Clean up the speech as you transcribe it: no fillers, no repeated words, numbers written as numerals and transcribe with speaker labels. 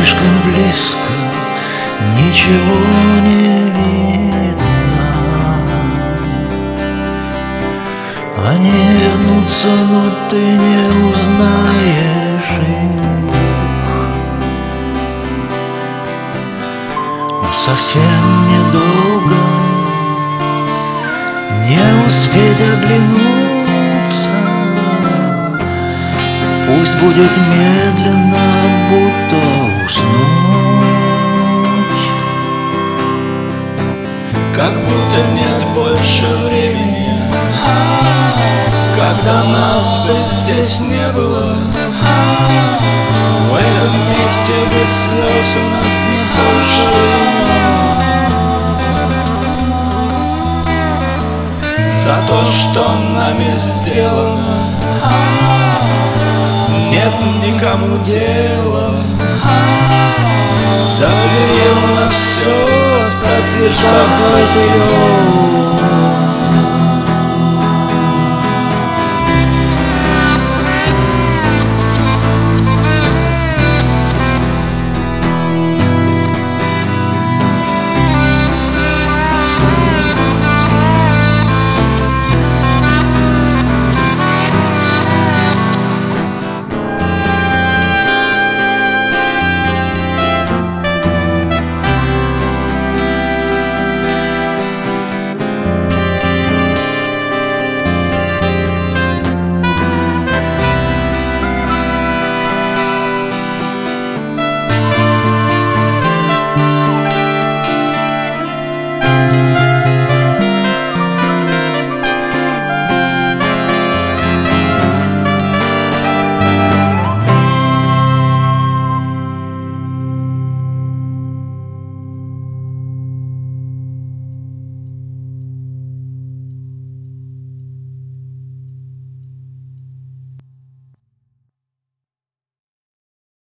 Speaker 1: слишком близко, ничего не видно. Они вернутся, но ты не узнаешь их. Но совсем недолго, не успеть оглянуться. Пусть будет медленно, будто уснуть.
Speaker 2: Как будто нет больше времени, когда нас бы здесь не было. В этом месте без слез у нас не больше времени. За то, что нами сделано, нет никому дела. Забери у нас все, оставь лишь покой.